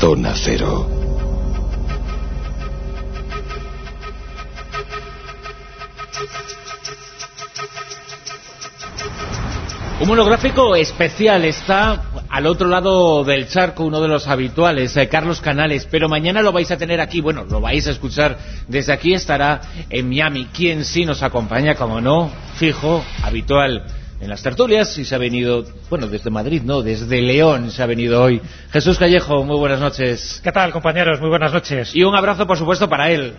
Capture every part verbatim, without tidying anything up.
Zona Cero. Un monográfico especial está al otro lado del charco, uno de los habituales, eh, Carlos Canales, pero mañana lo vais a tener aquí, bueno, lo vais a escuchar desde aquí, estará en Miami. Quien sí nos acompaña, como no, fijo, habitual en las tertulias, y se ha venido, bueno, desde Madrid, no, desde León se ha venido hoy. Jesús Callejo, muy buenas noches. ¿Qué tal, compañeros? Muy buenas noches. Y un abrazo, por supuesto, para él.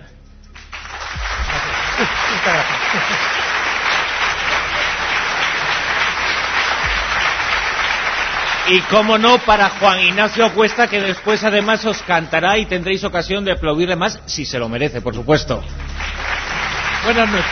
Muchas gracias. Y cómo no, para Juan Ignacio Cuesta, que después además os cantará y tendréis ocasión de aplaudirle más, si se lo merece, por supuesto. Buenas noches.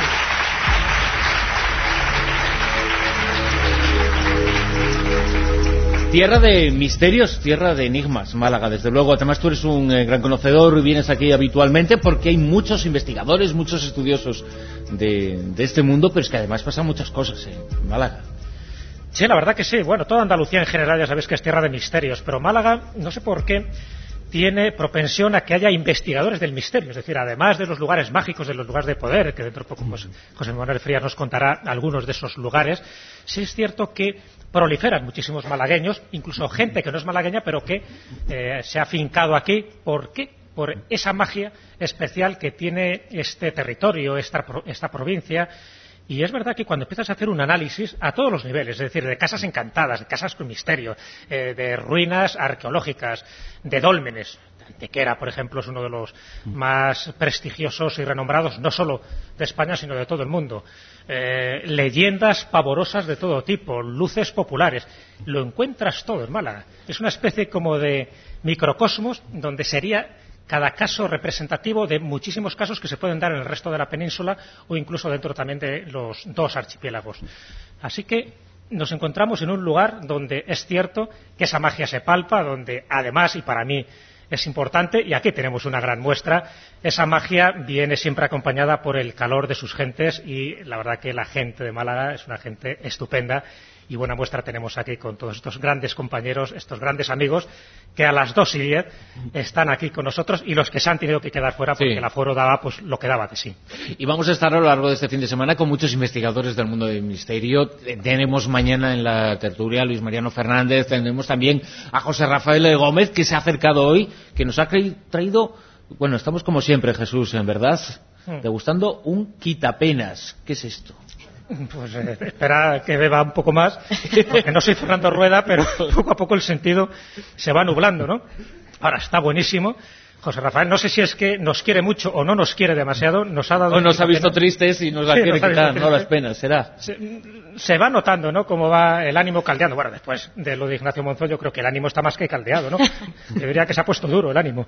Tierra de misterios, tierra de enigmas, Málaga, desde luego. Además tú eres un eh, gran conocedor y vienes aquí habitualmente porque hay muchos investigadores, muchos estudiosos de, de este mundo, pero es que además pasan muchas cosas en Málaga. Sí, la verdad que sí. Bueno, toda Andalucía en general ya sabéis que es tierra de misterios, pero Málaga, no sé por qué, tiene propensión a que haya investigadores del misterio. Es decir, además de los lugares mágicos, de los lugares de poder, que dentro de poco pues, José Manuel Frías nos contará algunos de esos lugares, sí es cierto que proliferan muchísimos malagueños, incluso gente que no es malagueña, pero que eh, se ha afincado aquí. ¿Por qué? Por esa magia especial que tiene este territorio, esta, esta provincia. Y es verdad que cuando empiezas a hacer un análisis a todos los niveles, es decir, de casas encantadas, de casas con misterio, eh, de ruinas arqueológicas, de dólmenes, Antequera, por ejemplo, es uno de los más prestigiosos y renombrados, no solo de España, sino de todo el mundo. Eh, leyendas pavorosas de todo tipo, luces populares, lo encuentras todo en Málaga. Es una especie como de microcosmos donde sería cada caso representativo de muchísimos casos que se pueden dar en el resto de la península o incluso dentro también de los dos archipiélagos. Así que nos encontramos en un lugar donde es cierto que esa magia se palpa, donde además, y para mí es importante, y aquí tenemos una gran muestra, esa magia viene siempre acompañada por el calor de sus gentes, y la verdad que la gente de Málaga es una gente estupenda, y buena muestra tenemos aquí con todos estos grandes compañeros, estos grandes amigos, que a las dos y diez están aquí con nosotros, y los que se han tenido que quedar fuera porque sí, el aforo daba pues lo que daba de sí. Y vamos a estar a lo largo de este fin de semana con muchos investigadores del mundo del misterio. Tenemos mañana en la tertulia a Luis Mariano Fernández, tendremos también a José Rafael Gómez, que se ha acercado hoy, que nos ha traído, bueno, estamos como siempre, Jesús, en verdad, hmm. degustando un quitapenas. ¿Qué es esto? Pues eh, espera que beba un poco más, porque no soy Fernando Rueda, pero poco a poco el sentido se va nublando, ¿no? Ahora, está buenísimo. José Rafael, no sé si es que nos quiere mucho o no nos quiere demasiado, nos ha dado... O nos ha visto tristes y nos la sí, quiere nos quitar, no las penas, será. Se, se va notando, ¿no?, cómo va el ánimo caldeando. Bueno, después de lo de Ignacio Monzón, yo creo que el ánimo está más que caldeado, ¿no? Debería que se ha puesto duro el ánimo.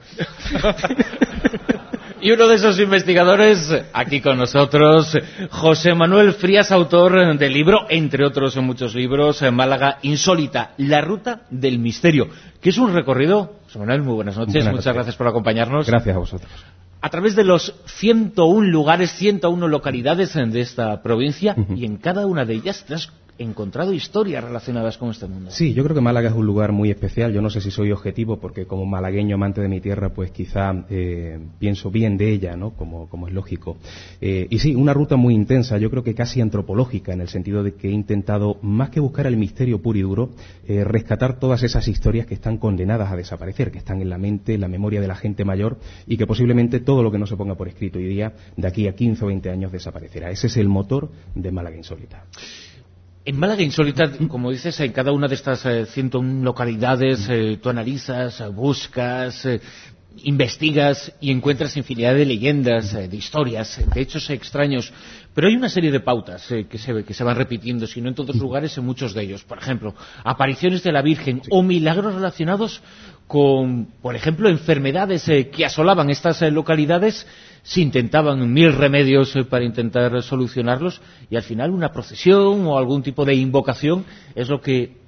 Y uno de esos investigadores, aquí con nosotros, José Manuel Frías, autor del libro, entre otros muchos libros, Málaga Insólita, la ruta del misterio, que es un recorrido. José Manuel, muy buenas noches, buenas muchas noches. Gracias por acompañarnos. Gracias a vosotros. A través de los ciento uno lugares, ciento uno localidades de esta provincia, uh-huh. y en cada una de ellas te has encontrado historias relacionadas con este mundo. Sí, yo creo que Málaga es un lugar muy especial. Yo no sé si soy objetivo, porque como malagueño amante de mi tierra, pues quizá eh, pienso bien de ella, ¿no?, como, como es lógico. Eh, y sí, una ruta muy intensa, yo creo que casi antropológica, en el sentido de que he intentado, más que buscar el misterio puro y duro, eh, rescatar todas esas historias que están condenadas a desaparecer, que están en la mente, en la memoria de la gente mayor, y que posiblemente todo lo que no se ponga por escrito hoy día, de aquí a quince o veinte años desaparecerá. Ese es el motor de Málaga Insólita. En Málaga Insólita, como dices, en cada una de estas eh, ciento uno localidades, eh, tú analizas, eh, buscas, eh, investigas y encuentras infinidad de leyendas, eh, de historias, de hechos extraños. Pero hay una serie de pautas eh, que, se, que se van repitiendo, si no en todos lugares, en muchos de ellos. Por ejemplo, apariciones de la Virgen, sí, o milagros relacionados con, por ejemplo, enfermedades eh, que asolaban estas eh, localidades. Se intentaban mil remedios eh, para intentar solucionarlos, y al final una procesión o algún tipo de invocación es lo que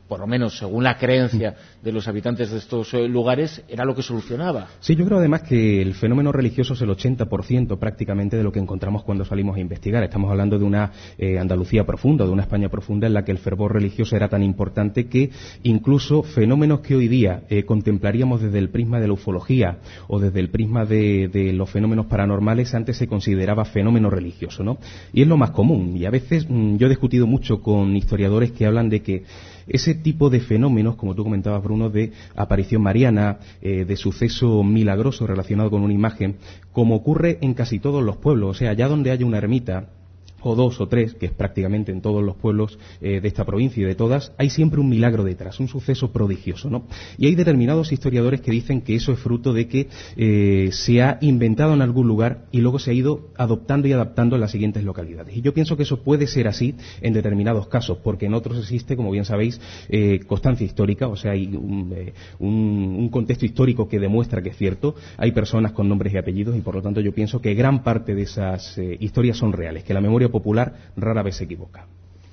por lo menos según la creencia de los habitantes de estos eh, lugares, era lo que solucionaba. Sí, yo creo además que el fenómeno religioso es el ochenta por ciento prácticamente de lo que encontramos cuando salimos a investigar. Estamos hablando de una eh, Andalucía profunda, de una España profunda en la que el fervor religioso era tan importante que incluso fenómenos que hoy día eh, contemplaríamos desde el prisma de la ufología o desde el prisma de, de los fenómenos paranormales, antes se consideraba fenómeno religioso, ¿no? Y es lo más común. Y a veces mmm, yo he discutido mucho con historiadores que hablan de que ese tipo de fenómenos, como tú comentabas, Bruno, de aparición mariana, eh, de suceso milagroso relacionado con una imagen, como ocurre en casi todos los pueblos, o sea, allá donde haya una ermita, o dos o tres, que es prácticamente en todos los pueblos eh, de esta provincia y de todas, hay siempre un milagro detrás, un suceso prodigioso, ¿no? Y hay determinados historiadores que dicen que eso es fruto de que eh, se ha inventado en algún lugar y luego se ha ido adoptando y adaptando en las siguientes localidades. Y yo pienso que eso puede ser así en determinados casos, porque en otros existe, como bien sabéis, eh, constancia histórica, o sea, hay un, eh, un, un contexto histórico que demuestra que es cierto, hay personas con nombres y apellidos y por lo tanto yo pienso que gran parte de esas eh, historias son reales, que la memoria popular rara vez se equivoca.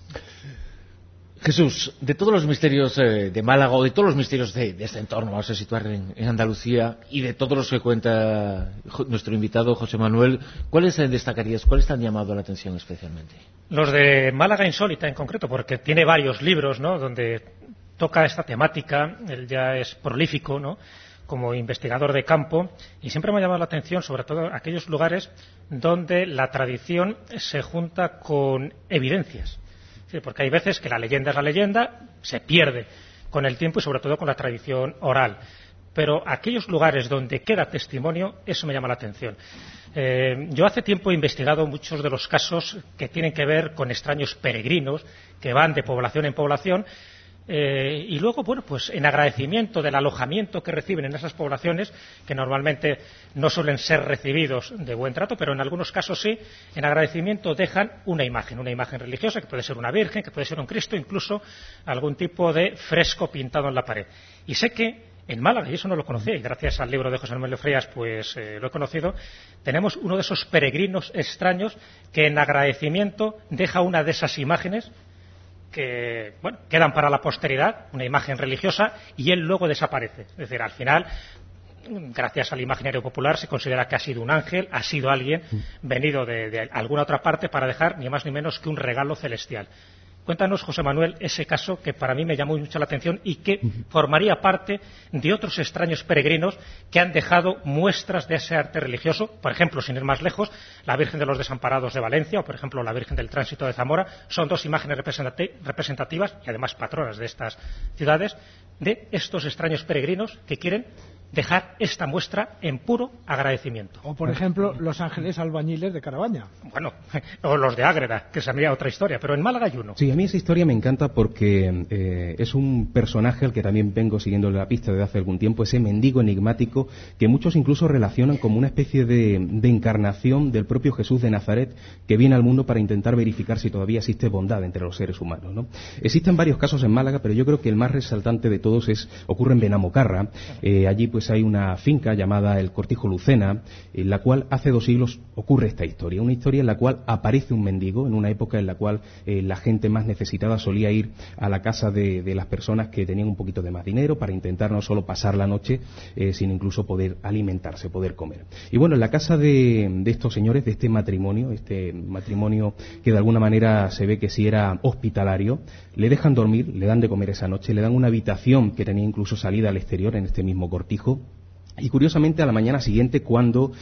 Jesús, de todos los misterios eh, de Málaga o de todos los misterios de, de este entorno, vamos a situar en, en Andalucía, y de todos los que cuenta nuestro invitado José Manuel, ¿cuáles eh, destacarías? ¿Cuáles te han llamado la atención especialmente? Los de Málaga Insólita en concreto, porque tiene varios libros, ¿no?, donde toca esta temática. Él ya es prolífico, ¿no?, como investigador de campo, y siempre me ha llamado la atención sobre todo aquellos lugares donde la tradición se junta con evidencias. Sí, porque hay veces que la leyenda es la leyenda, se pierde con el tiempo y sobre todo con la tradición oral. Pero aquellos lugares donde queda testimonio, eso me llama la atención. Eh, yo hace tiempo he investigado muchos de los casos que tienen que ver con extraños peregrinos que van de población en población. Eh, y luego, bueno, pues en agradecimiento del alojamiento que reciben en esas poblaciones, que normalmente no suelen ser recibidos de buen trato, pero en algunos casos sí, en agradecimiento dejan una imagen, una imagen religiosa, que puede ser una virgen, que puede ser un Cristo, incluso algún tipo de fresco pintado en la pared. Y sé que en Málaga, y eso no lo conocía, y gracias al libro de José Manuel Frías pues eh, lo he conocido, tenemos uno de esos peregrinos extraños que en agradecimiento deja una de esas imágenes que, bueno, quedan para la posteridad, una imagen religiosa, y él luego desaparece. Es decir, al final, gracias al imaginario popular, se considera que ha sido un ángel, ha sido alguien venido de, de alguna otra parte para dejar ni más ni menos que un regalo celestial. Cuéntanos, José Manuel, ese caso que para mí me llamó mucho la atención y que formaría parte de otros extraños peregrinos que han dejado muestras de ese arte religioso. Por ejemplo, sin ir más lejos, la Virgen de los Desamparados de Valencia o, por ejemplo, la Virgen del Tránsito de Zamora son dos imágenes representativas y además patronas de estas ciudades de estos extraños peregrinos que quieren dejar esta muestra en puro agradecimiento. O, por ejemplo, los ángeles albañiles de Carabaña. Bueno, o los de Ágreda, que sería otra historia, pero en Málaga hay uno. Sí, a mí esa historia me encanta porque eh, es un personaje al que también vengo siguiendo la pista desde hace algún tiempo, ese mendigo enigmático que muchos incluso relacionan como una especie de, de encarnación del propio Jesús de Nazaret, que viene al mundo para intentar verificar si todavía existe bondad entre los seres humanos, ¿no? Existen varios casos en Málaga, pero yo creo que el más resaltante de todos es ocurre en Benamocarra. Eh, allí pues hay una finca llamada el Cortijo Lucena, en la cual hace dos siglos ocurre esta historia, una historia en la cual aparece un mendigo en una época en la cual eh, la gente más necesitada solía ir a la casa de, de las personas que tenían un poquito de más dinero para intentar no solo pasar la noche, eh, sino incluso poder alimentarse, poder comer. Y bueno, en la casa de, de estos señores, de este matrimonio, este matrimonio que de alguna manera se ve que sí era hospitalario, le dejan dormir, le dan de comer esa noche, le dan una habitación que tenía incluso salida al exterior en este mismo cortijo. Y curiosamente a la mañana siguiente, cuando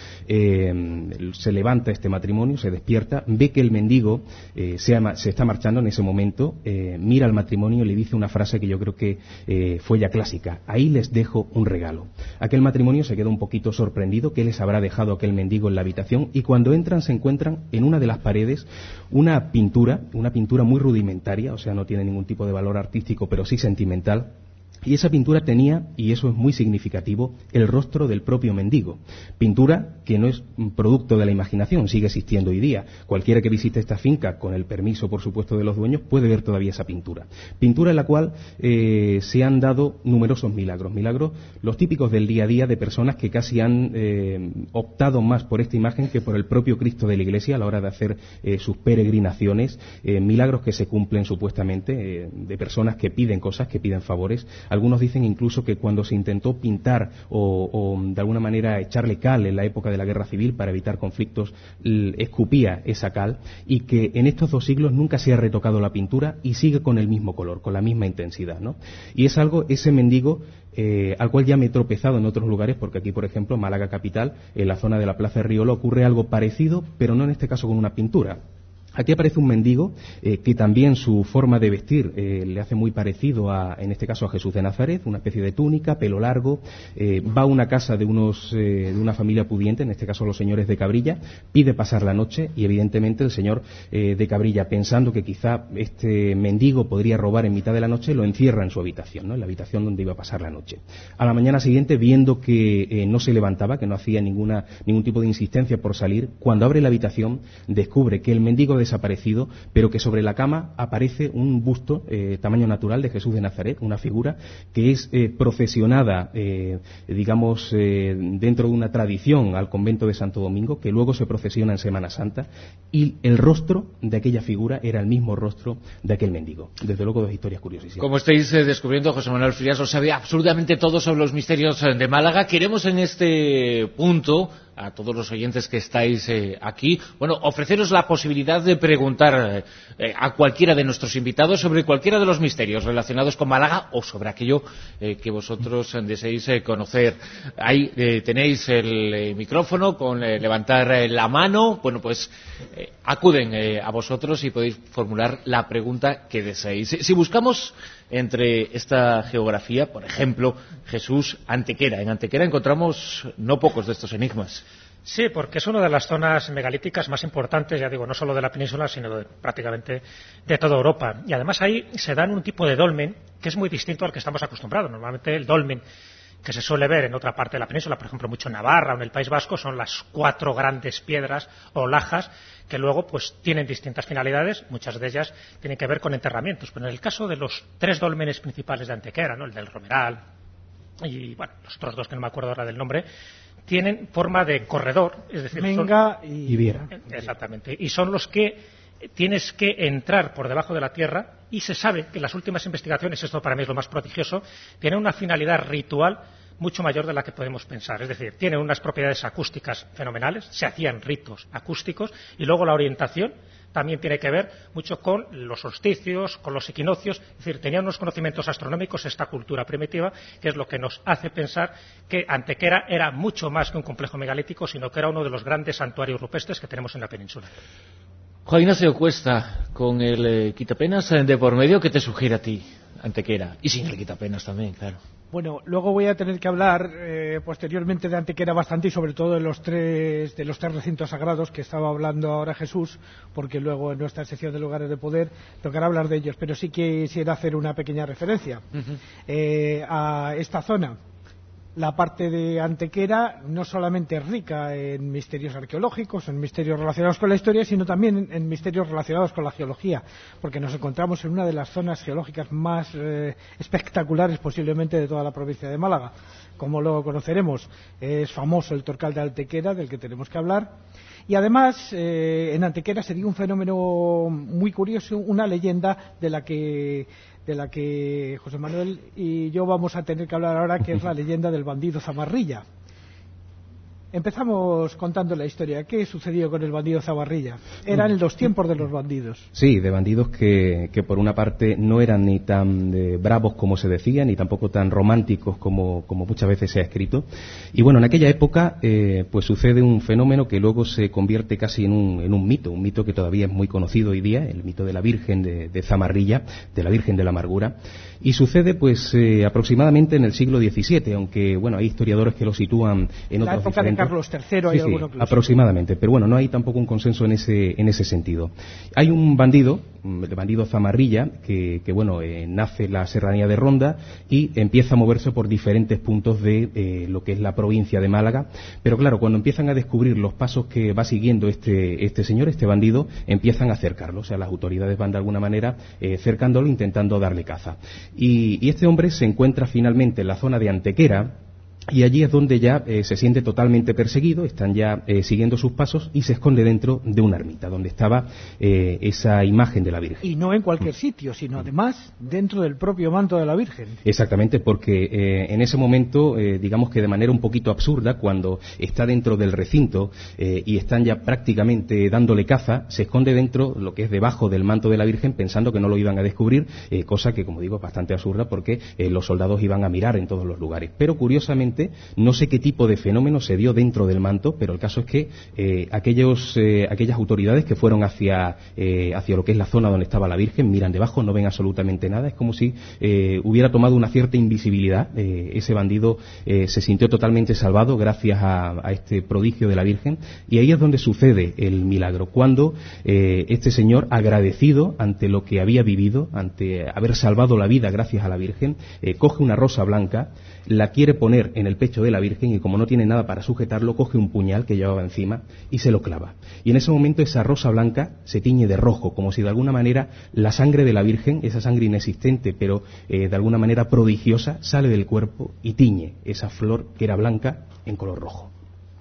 eh, se levanta este matrimonio, se despierta, ve que el mendigo eh, se, ama, se está marchando en ese momento, eh, mira al matrimonio y le dice una frase que yo creo que eh, fue ya clásica: ahí les dejo un regalo. Aquel matrimonio se queda un poquito sorprendido, que les habrá dejado aquel mendigo en la habitación, y cuando entran se encuentran en una de las paredes una pintura, una pintura muy rudimentaria, o sea, no tiene ningún tipo de valor artístico, pero sí sentimental, Y esa pintura tenía, y eso es muy significativo, el rostro del propio mendigo. Pintura que no es un producto de la imaginación, sigue existiendo hoy día. Cualquiera que visite esta finca, con el permiso, por supuesto, de los dueños, puede ver todavía esa pintura. Pintura en la cual eh, se han dado numerosos milagros. Milagros, los típicos del día a día de personas que casi han eh, optado más por esta imagen que por el propio Cristo de la Iglesia a la hora de hacer eh, sus peregrinaciones. Eh, milagros que se cumplen supuestamente eh, de personas que piden cosas, que piden favores. Algunos dicen incluso que cuando se intentó pintar o, o de alguna manera echarle cal en la época de la Guerra Civil para evitar conflictos, escupía esa cal, y que en estos dos siglos nunca se ha retocado la pintura y sigue con el mismo color, con la misma intensidad, ¿no? Y es algo, ese mendigo, eh, al cual ya me he tropezado en otros lugares, porque aquí, por ejemplo, en Málaga capital, en la zona de la Plaza de Riola, ocurre algo parecido, pero no en este caso con una pintura. Aquí aparece un mendigo eh, que también su forma de vestir eh, le hace muy parecido a, en este caso, a Jesús de Nazaret, una especie de túnica, pelo largo, eh, va a una casa de unos eh, de una familia pudiente, en este caso los señores de Cabrilla, pide pasar la noche y evidentemente el señor eh, de Cabrilla, pensando que quizá este mendigo podría robar en mitad de la noche, lo encierra en su habitación, ¿no?, en la habitación donde iba a pasar la noche. A la mañana siguiente, viendo que eh, no se levantaba, que no hacía ninguna ningún tipo de insistencia por salir, cuando abre la habitación descubre que el mendigo desaparecido, pero que sobre la cama aparece un busto eh, tamaño natural de Jesús de Nazaret, una figura que es eh, procesionada, eh, digamos, eh, dentro de una tradición al convento de Santo Domingo, que luego se procesiona en Semana Santa, y el rostro de aquella figura era el mismo rostro de aquel mendigo. Desde luego, dos historias curiosísimas. Como estáis eh, descubriendo, José Manuel Frías lo sabe absolutamente todo sobre los misterios de Málaga. Queremos en este punto, a todos los oyentes que estáis eh, aquí, bueno, ofreceros la posibilidad de preguntar eh, a cualquiera de nuestros invitados sobre cualquiera de los misterios relacionados con Málaga o sobre aquello eh, que vosotros eh, deseéis eh, conocer. Ahí eh, tenéis el eh, micrófono con eh, levantar eh, la mano. Bueno, pues eh, acuden eh, a vosotros y podéis formular la pregunta que deseéis. Si, si buscamos entre esta geografía, por ejemplo, Jesús, Antequera. En Antequera encontramos no pocos de estos enigmas. Sí, porque es una de las zonas megalíticas más importantes, ya digo, no solo de la península, sino de, prácticamente de toda Europa. Y además ahí se dan un tipo de dolmen que es muy distinto al que estamos acostumbrados. Normalmente el dolmen que se suele ver en otra parte de la península, por ejemplo, mucho en Navarra o en el País Vasco, son las cuatro grandes piedras o lajas que luego pues tienen distintas finalidades, muchas de ellas tienen que ver con enterramientos. Pero en el caso de los tres dólmenes principales de Antequera, ¿no?, el del Romeral y bueno, los otros dos que no me acuerdo ahora del nombre, tienen forma de corredor, es decir, Menga son, y Viera. Exactamente, y son los que tienes que entrar por debajo de la tierra, y se sabe que las últimas investigaciones, esto para mí es lo más prodigioso, tienen una finalidad ritual mucho mayor de la que podemos pensar. Es decir, tienen unas propiedades acústicas fenomenales, se hacían ritos acústicos, y luego la orientación también tiene que ver mucho con los solsticios, con los equinoccios. Es decir, tenían unos conocimientos astronómicos esta cultura primitiva, que es lo que nos hace pensar que Antequera era mucho más que un complejo megalítico, sino que era uno de los grandes santuarios rupestres que tenemos en la península. Juan Ignacio Cuesta, con el eh, quitapenas de por medio, ¿qué te sugiere a ti, Antequera? Y sin el quitapenas también, claro. Bueno, luego voy a tener que hablar eh, posteriormente de Antequera bastante, y sobre todo de los tres de los tres recintos sagrados que estaba hablando ahora Jesús, porque luego en nuestra sección de lugares de poder tocará hablar de ellos, pero sí quisiera hacer una pequeña referencia uh-huh. eh, a esta zona. La parte de Antequera no solamente es rica en misterios arqueológicos, en misterios relacionados con la historia, sino también en, en misterios relacionados con la geología, porque nos encontramos en una de las zonas geológicas más eh, espectaculares posiblemente de toda la provincia de Málaga. Como lo conoceremos, es famoso el Torcal de Antequera, del que tenemos que hablar. Y además, eh, en Antequera sería un fenómeno muy curioso, una leyenda de la que de la que José Manuel y yo vamos a tener que hablar ahora, que es la leyenda del bandido Zamarrilla. Empezamos contando la historia. ¿Qué sucedió con el bandido Zamarrilla? Eran los tiempos de los bandidos. Sí, de bandidos que, que por una parte no eran ni tan eh, bravos como se decía, ni tampoco tan románticos como, como muchas veces se ha escrito. Y bueno, en aquella época eh, pues sucede un fenómeno que luego se convierte casi en un, en un mito, un mito que todavía es muy conocido hoy día, el mito de la Virgen de, de Zamarrilla, de la Virgen de la Amargura. Y sucede pues eh, aproximadamente en el siglo diecisiete, aunque bueno, hay historiadores que lo sitúan en la otros época diferentes. de Carlos tercero, hay sí, alguno sí, que lo aproximadamente, pero bueno, no hay tampoco un consenso en ese, en ese sentido. Hay un bandido, el bandido Zamarrilla, que, que bueno, eh, nace en la serranía de Ronda y empieza a moverse por diferentes puntos de eh, lo que es la provincia de Málaga, pero claro, cuando empiezan a descubrir los pasos que va siguiendo este, este señor, este bandido, empiezan a acercarlo, o sea, las autoridades van de alguna manera eh, cercándolo, intentando darle caza. Y, y este hombre se encuentra finalmente en la zona de Antequera, y allí es donde ya eh, se siente totalmente perseguido, están ya eh, siguiendo sus pasos y se esconde dentro de una ermita donde estaba eh, esa imagen de la Virgen. Y no en cualquier sitio, sino además dentro del propio manto de la Virgen. Exactamente, porque eh, en ese momento, eh, digamos que de manera un poquito absurda, cuando está dentro del recinto eh, y están ya prácticamente dándole caza, se esconde dentro, lo que es debajo del manto de la Virgen, pensando que no lo iban a descubrir, eh, cosa que, como digo, es bastante absurda porque eh, los soldados iban a mirar en todos los lugares. Pero curiosamente, no sé qué tipo de fenómeno se dio dentro del manto, pero el caso es que eh, aquellos, eh, aquellas autoridades que fueron hacia, eh, hacia lo que es la zona donde estaba la Virgen, miran debajo, no ven absolutamente nada, es como si eh, hubiera tomado una cierta invisibilidad. Eh, ese bandido eh, se sintió totalmente salvado gracias a, a este prodigio de la Virgen, y ahí es donde sucede el milagro, cuando eh, este señor, agradecido ante lo que había vivido, ante haber salvado la vida gracias a la Virgen, eh, coge una rosa blanca, la quiere poner en el pecho de la Virgen y como no tiene nada para sujetarlo, coge un puñal que llevaba encima y se lo clava. Y en ese momento esa rosa blanca se tiñe de rojo, como si de alguna manera la sangre de la Virgen, esa sangre inexistente pero eh, de alguna manera prodigiosa, sale del cuerpo y tiñe esa flor que era blanca en color rojo.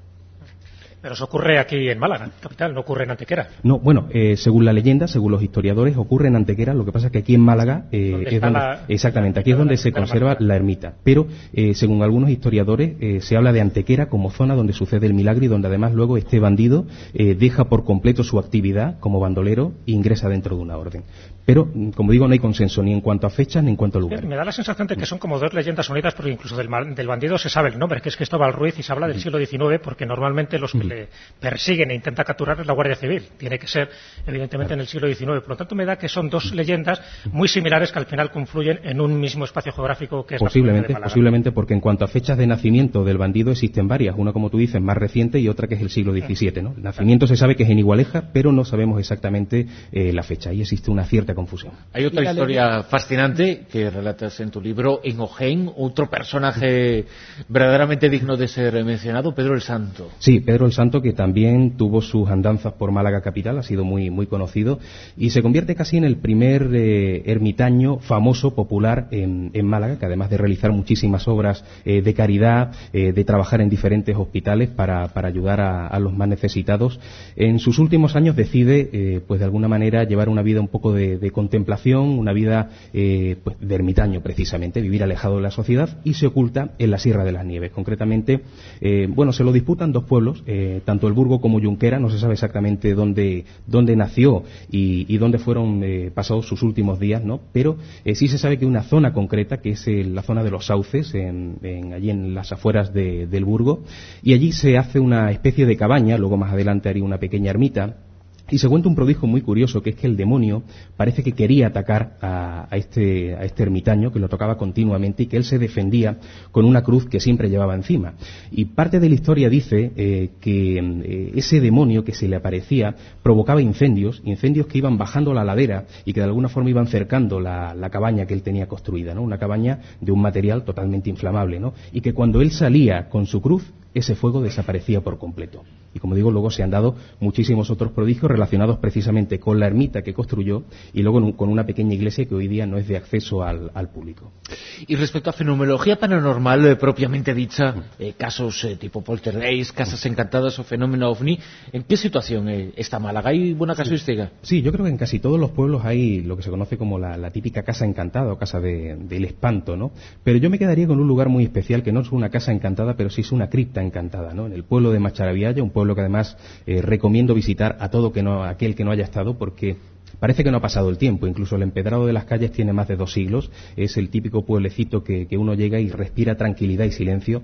Pero eso ocurre aquí en Málaga, capital, no ocurre en Antequera. No, bueno, eh, según la leyenda, según los historiadores, ocurre en Antequera, lo que pasa es que aquí en Málaga eh, es donde, la, exactamente, aquí es donde se conserva la ermita. Pero, eh, según algunos historiadores, eh, se habla de Antequera como zona donde sucede el milagro y donde además luego este bandido eh, deja por completo su actividad como bandolero e ingresa dentro de una orden. Pero, como digo, no hay consenso ni en cuanto a fechas ni en cuanto a lugar. Me da la sensación de que son como dos leyendas unidas, porque incluso del, del bandido se sabe el nombre, que es Cristóbal Ruiz, y se habla del siglo diecinueve, porque normalmente los que le persiguen e intentan capturar es la Guardia Civil. Tiene que ser, evidentemente, en el siglo diecinueve. Por lo tanto, me da que son dos leyendas muy similares que al final confluyen en un mismo espacio geográfico que es posiblemente, la provincia de Málaga. Posiblemente, porque en cuanto a fechas de nacimiento del bandido existen varias. Una, como tú dices, más reciente y otra que es el siglo diecisiete, ¿no? El nacimiento se sabe que es en Igualeja, pero no sabemos exactamente eh, la fecha. Ahí existe una cierta confusión. Hay otra historia fascinante que relatas en tu libro, en Ojén, otro personaje verdaderamente digno de ser mencionado, Pedro el Santo. Sí, Pedro el Santo, que también tuvo sus andanzas por Málaga capital, ha sido muy, muy conocido y se convierte casi en el primer eh, ermitaño famoso, popular en, en Málaga, que además de realizar muchísimas obras eh, de caridad, eh, de trabajar en diferentes hospitales para, para ayudar a, a los más necesitados, en sus últimos años decide, eh, pues de alguna manera, llevar una vida un poco de, de contemplación, una vida eh, pues de ermitaño precisamente, vivir alejado de la sociedad, y se oculta en la Sierra de las Nieves. Concretamente, eh, bueno, se lo disputan dos pueblos, eh, tanto el Burgo como Junquera, no se sabe exactamente dónde, dónde nació y, y dónde fueron eh, pasados sus últimos días, ¿no? Pero eh, sí se sabe que una zona concreta, que es eh, la zona de los Sauces, en, en, allí en las afueras de, del Burgo, y allí se hace una especie de cabaña, luego más adelante haría una pequeña ermita. Y se cuenta un prodigio muy curioso, que es que el demonio parece que quería atacar a, a, este, a este ermitaño, que lo tocaba continuamente, y que él se defendía con una cruz que siempre llevaba encima. Y parte de la historia dice eh, que eh, ese demonio que se le aparecía provocaba incendios, incendios que iban bajando la ladera y que de alguna forma iban cercando la, la cabaña que él tenía construida, ¿no? Una cabaña de un material totalmente inflamable, ¿no? Y que cuando él salía con su cruz, ese fuego desaparecía por completo. Y como digo, luego se han dado muchísimos otros prodigios relacionados precisamente con la ermita que construyó y luego con una pequeña iglesia que hoy día no es de acceso al, al público. Y respecto a fenomenología paranormal eh, propiamente dicha, eh, casos eh, tipo poltergeist, casas encantadas o fenómeno ovni, ¿en qué situación eh, está Málaga? ¿Hay buena casuística? Sí. sí, yo creo que en casi todos los pueblos hay lo que se conoce como la, la típica casa encantada o casa de, del espanto, ¿no? Pero yo me quedaría con un lugar muy especial que no es una casa encantada, pero sí es una cripta encantada, ¿no? En el pueblo de Macharabiaya, un pueblo que además eh, recomiendo visitar a todo que no, aquel que no haya estado, porque parece que no ha pasado el tiempo. Incluso el empedrado de las calles tiene más de dos siglos. Es el típico pueblecito que, que uno llega y respira tranquilidad y silencio.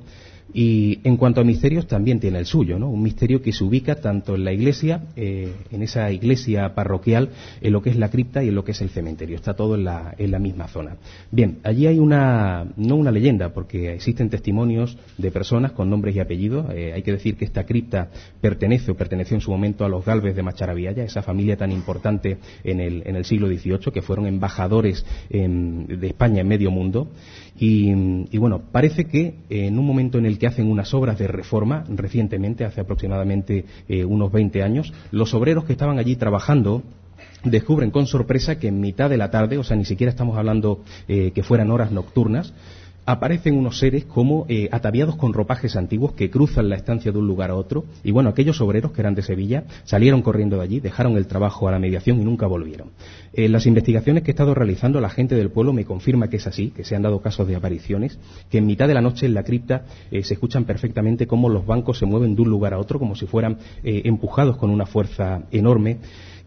Y en cuanto a misterios, también tiene el suyo, ¿no? Un misterio que se ubica tanto en la iglesia, eh, en esa iglesia parroquial, en lo que es la cripta y en lo que es el cementerio. Está todo en la, en la misma zona. Bien, allí hay una, no una leyenda, porque existen testimonios de personas con nombres y apellidos. Eh, hay que decir que esta cripta pertenece o perteneció en su momento a los Gálvez de Macharabiaya, esa familia tan importante en el, en el siglo dieciocho, que fueron embajadores en, de España en medio mundo. Y, y bueno, parece que eh, en un momento en el que hacen unas obras de reforma, recientemente, hace aproximadamente eh, unos veinte años, los obreros que estaban allí trabajando descubren con sorpresa que en mitad de la tarde, o sea, ni siquiera estamos hablando eh, que fueran horas nocturnas, aparecen unos seres como eh, ataviados con ropajes antiguos que cruzan la estancia de un lugar a otro. Y bueno, aquellos obreros que eran de Sevilla salieron corriendo de allí, dejaron el trabajo a la mediación y nunca volvieron. En las investigaciones que he estado realizando, la gente del pueblo me confirma que es así, que se han dado casos de apariciones, que en mitad de la noche en la cripta eh, se escuchan perfectamente cómo los bancos se mueven de un lugar a otro, como si fueran eh, empujados con una fuerza enorme.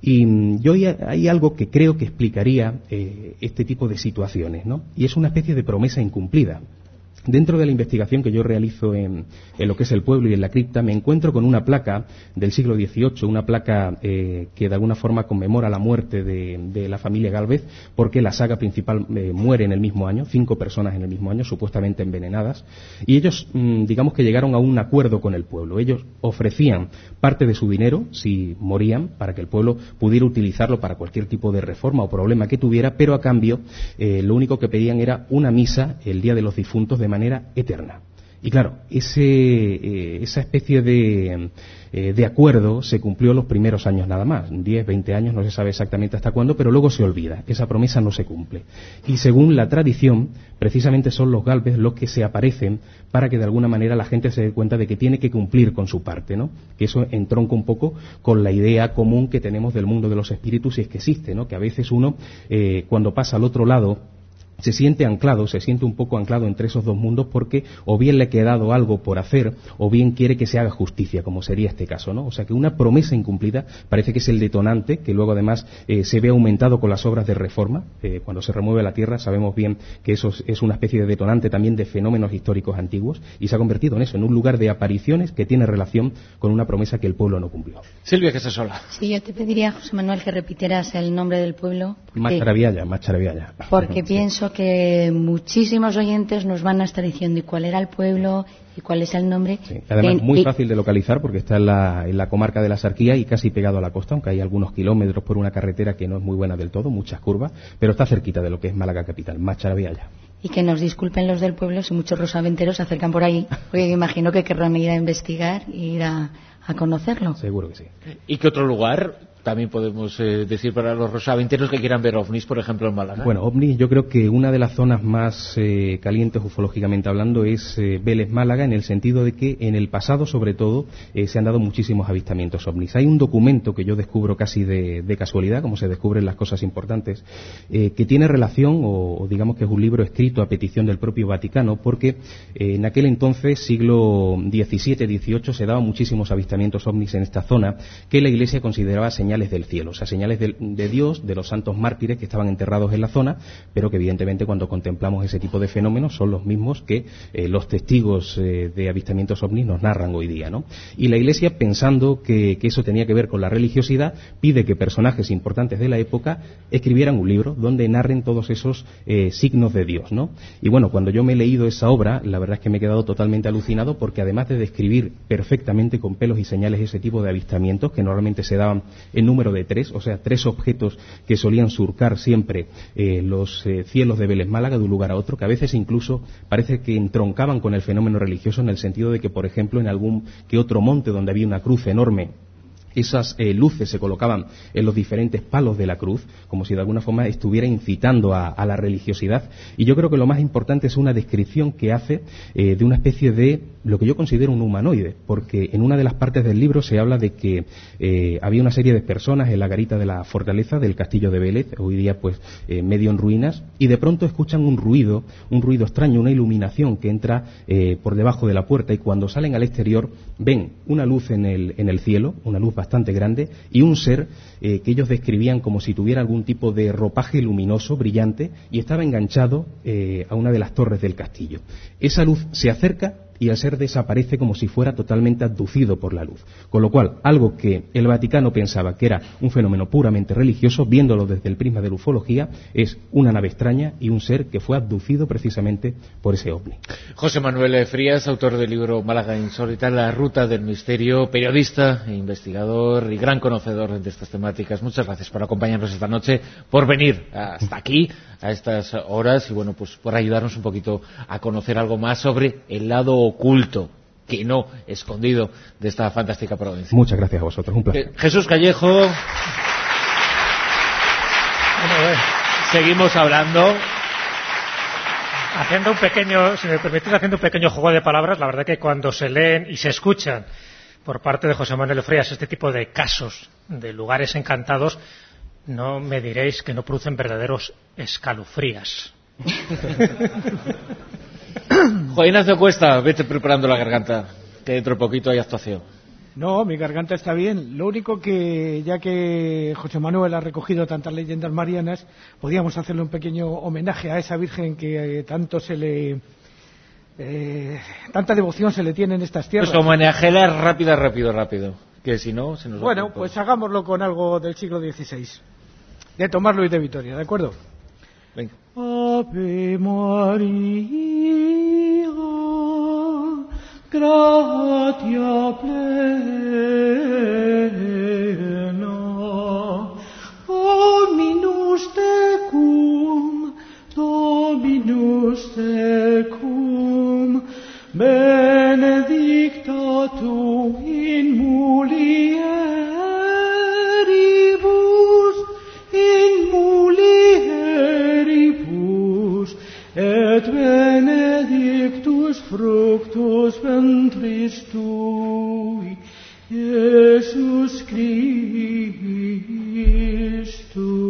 Y yo hay algo que creo que explicaría eh, este tipo de situaciones, ¿no? Y es una especie de promesa incumplida. Dentro de la investigación que yo realizo en, en lo que es el pueblo y en la cripta, me encuentro con una placa del siglo dieciocho, una placa eh, que de alguna forma conmemora la muerte de, de la familia Gálvez, porque la saga principal eh, muere en el mismo año, cinco personas en el mismo año, supuestamente envenenadas, y ellos, mmm, digamos que llegaron a un acuerdo con el pueblo. Ellos ofrecían parte de su dinero, si morían, para que el pueblo pudiera utilizarlo para cualquier tipo de reforma o problema que tuviera, pero a cambio, eh, lo único que pedían era una misa el día de los difuntos de manera eterna. Y claro, ese, eh, esa especie de, eh, de acuerdo se cumplió los primeros años nada más, diez, veinte años, no se sabe exactamente hasta cuándo, pero luego se olvida, esa promesa no se cumple. Y según la tradición, precisamente son los Gálvez los que se aparecen para que de alguna manera la gente se dé cuenta de que tiene que cumplir con su parte, ¿no? Que eso entronca un poco con la idea común que tenemos del mundo de los espíritus, si es que existe, ¿no? Que a veces uno, eh, cuando pasa al otro lado, se siente anclado, se siente un poco anclado entre esos dos mundos porque o bien le ha quedado algo por hacer o bien quiere que se haga justicia, como sería este caso, ¿no? O sea que una promesa incumplida parece que es el detonante, que luego además eh, se ve aumentado con las obras de reforma. Eh, cuando se remueve la tierra sabemos bien que eso es una especie de detonante también de fenómenos históricos antiguos y se ha convertido en eso, en un lugar de apariciones que tiene relación con una promesa que el pueblo no cumplió. Silvia Casasola. Sí, yo te pediría, José Manuel, que repitieras el nombre del pueblo. Macharabiaya, Macharabiaya. Porque pienso que muchísimos oyentes nos van a estar diciendo ¿y cuál era el pueblo? ¿Y cuál es el nombre? Sí, además en, muy y... fácil de localizar porque está en la, en la comarca de la Sarquía y casi pegado a la costa, aunque hay algunos kilómetros por una carretera que no es muy buena del todo, muchas curvas, pero está cerquita de lo que es Málaga capital, Macharabiaya. Y que nos disculpen los del pueblo si muchos rosaventeros se acercan por ahí, porque imagino que querrán ir a investigar e ir a, a conocerlo. Seguro que sí. ¿Y qué otro lugar también podemos eh, decir para los rosaventeros que quieran ver ovnis, por ejemplo, en Málaga? Bueno, ovnis, yo creo que una de las zonas más eh, calientes ufológicamente hablando es eh, Vélez, Málaga, en el sentido de que en el pasado, sobre todo, eh, se han dado muchísimos avistamientos ovnis. Hay un documento que yo descubro casi de, de casualidad, como se descubren las cosas importantes, eh, que tiene relación, o, o digamos que es un libro escrito a petición del propio Vaticano, porque eh, en aquel entonces, siglo diecisiete dieciocho, se daban muchísimos avistamientos ovnis en esta zona que la Iglesia consideraba señales del cielo, o sea, señales de, de Dios, de los santos mártires que estaban enterrados en la zona, pero que evidentemente cuando contemplamos ese tipo de fenómenos son los mismos que eh, los testigos eh, de avistamientos ovnis nos narran hoy día, ¿no? Y la Iglesia, pensando que, que eso tenía que ver con la religiosidad, pide que personajes importantes de la época escribieran un libro donde narren todos esos eh, signos de Dios, ¿no? Y bueno, cuando yo me he leído esa obra, la verdad es que me he quedado totalmente alucinado porque además de describir perfectamente con pelos y señales ese tipo de avistamientos que normalmente se daban en número de tres, o sea, tres objetos que solían surcar siempre eh, los eh, cielos de Vélez, Málaga, de un lugar a otro, que a veces incluso parece que entroncaban con el fenómeno religioso en el sentido de que, por ejemplo, en algún que otro monte donde había una cruz enorme, esas eh, luces se colocaban en los diferentes palos de la cruz, como si de alguna forma estuviera incitando a, a la religiosidad. Y yo creo que lo más importante es una descripción que hace eh, de una especie de lo que yo considero un humanoide, porque en una de las partes del libro se habla de que eh, había una serie de personas en la garita de la fortaleza del castillo de Vélez, hoy día pues eh, medio en ruinas, y de pronto escuchan un ruido, un ruido extraño, una iluminación que entra eh, por debajo de la puerta, y cuando salen al exterior ven una luz en el, en el cielo, una luz bastante bastante grande y un ser eh, que ellos describían como si tuviera algún tipo de ropaje luminoso, brillante, y estaba enganchado eh, a una de las torres del castillo. Esa luz se acerca y el ser desaparece como si fuera totalmente abducido por la luz. Con lo cual, algo que el Vaticano pensaba que era un fenómeno puramente religioso, viéndolo desde el prisma de la ufología, es una nave extraña y un ser que fue abducido precisamente por ese ovni. José Manuel Frías, autor del libro Málaga Insólita, La Ruta del Misterio, periodista, investigador y gran conocedor de estas temáticas. Muchas gracias por acompañarnos esta noche, por venir hasta aquí a estas horas y bueno, pues por ayudarnos un poquito a conocer algo más sobre el lado oculto, que no escondido, de esta fantástica provincia. Muchas gracias a vosotros, un placer. Eh, Jesús Callejo, bueno, bueno. Seguimos hablando. Haciendo un pequeño, si me permitís, haciendo un pequeño juego de palabras, la verdad que cuando se leen y se escuchan por parte de José Manuel Frías este tipo de casos de lugares encantados, no me diréis que no producen verdaderos escalofrías. Juan Ignacio Cuesta, vete preparando la garganta, que dentro de poquito hay actuación. No, mi garganta está bien. Lo único que, ya que José Manuel ha recogido tantas leyendas marianas, podíamos hacerle un pequeño homenaje a esa Virgen que eh, tanto se le... Eh, tanta devoción se le tiene en estas tierras. Pues homenajela rápida, rápido, rápido, que si no se nos va. Bueno, pues hagámoslo con algo del siglo dieciséis, de Tomás Luis de Vitoria, ¿de acuerdo? Venga. Ave María, gratia plena, Dominus tecum, Dominus tecum, benedicta tu in mulieribus, in mulieribus, et benedictus fructus ventris tui, Iesus Christus.